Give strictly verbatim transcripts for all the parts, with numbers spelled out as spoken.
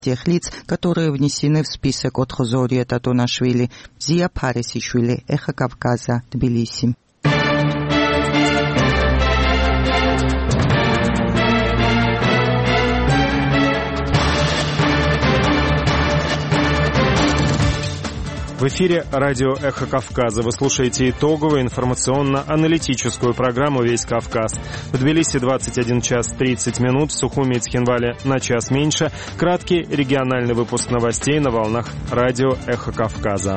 тех лиц, которые внесены в список от Хозори Татонашвили, Зия Парисишвили, Эхо Кавказа, Тбилиси. В эфире радио «Эхо Кавказа». Вы слушаете итоговую информационно-аналитическую программу «Весь Кавказ». В Тбилиси двадцать один час тридцать минут, в Сухуми и Цхинвале на час меньше. Краткий региональный выпуск новостей на волнах радио «Эхо Кавказа».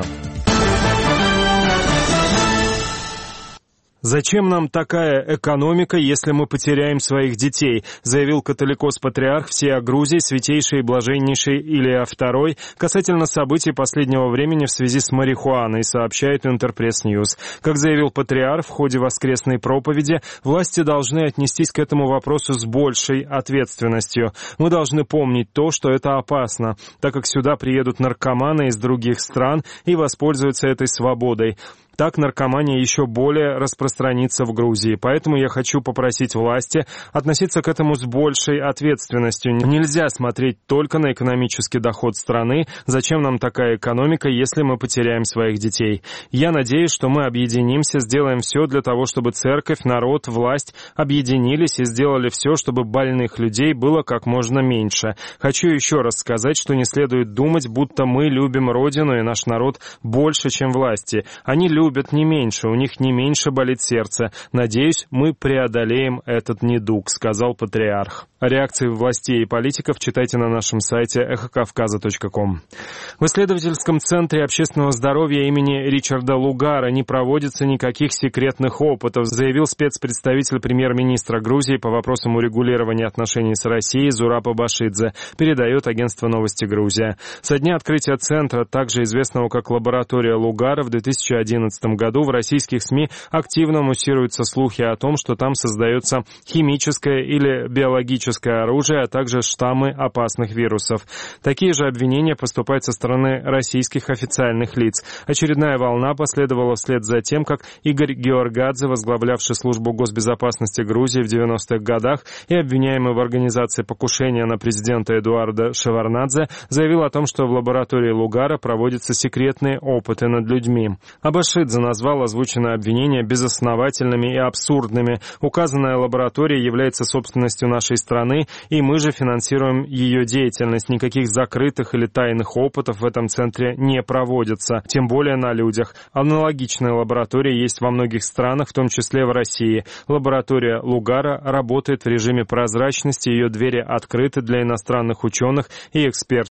«Зачем нам такая экономика, если мы потеряем своих детей?» заявил католикос-патриарх всея Грузии, святейший и блаженнейший Илья второй, касательно событий последнего времени в связи с марихуаной, сообщает Интерпресс Ньюс. Как заявил патриарх в ходе воскресной проповеди, власти должны отнестись к этому вопросу с большей ответственностью. Мы должны помнить то, что это опасно, так как сюда приедут наркоманы из других стран и воспользуются этой свободой. Так наркомания еще более распространится в Грузии. Поэтому я хочу попросить власти относиться к этому с большей ответственностью. Нельзя смотреть только на экономический доход страны. Зачем нам такая экономика, если мы потеряем своих детей? Я надеюсь, что мы объединимся, сделаем все для того, чтобы церковь, народ, власть объединились и сделали все, чтобы больных людей было как можно меньше. Хочу еще раз сказать, что не следует думать, будто мы любим Родину и наш народ больше, чем власти. Они любят любят не меньше, у них не меньше болит сердце. Надеюсь, мы преодолеем этот недуг», — сказал патриарх. Реакции властей и политиков читайте на нашем сайте эхо кавказа точка ком. В исследовательском центре общественного здоровья имени Ричарда Лугара не проводится никаких секретных опытов, заявил спецпредставитель премьер-министра Грузии по вопросам урегулирования отношений с Россией Зураб Абашидзе, передает агентство «Новости Грузия». Со дня открытия центра, также известного как лаборатория Лугара, в две тысячи одиннадцатом году в российских СМИ активно муссируются слухи о том, что там создается химическое или биологическое оружие, а также штаммы опасных вирусов. Такие же обвинения поступают со стороны российских официальных лиц. Очередная волна последовала вслед за тем, как Игорь Георгадзе, возглавлявший службу госбезопасности Грузии в девяностых годах и обвиняемый в организации покушения на президента Эдуарда Шеварднадзе, заявил о том, что в лаборатории Лугара проводятся секретные опыты над людьми. Абашидзе назвал озвученные обвинения безосновательными и абсурдными. Указанная лаборатория является собственностью нашей страны, и мы же финансируем ее деятельность. Никаких закрытых или тайных опытов в этом центре не проводится, тем более на людях. Аналогичная лаборатория есть во многих странах, в том числе в России. Лаборатория Лугара работает в режиме прозрачности, ее двери открыты для иностранных ученых и экспертов.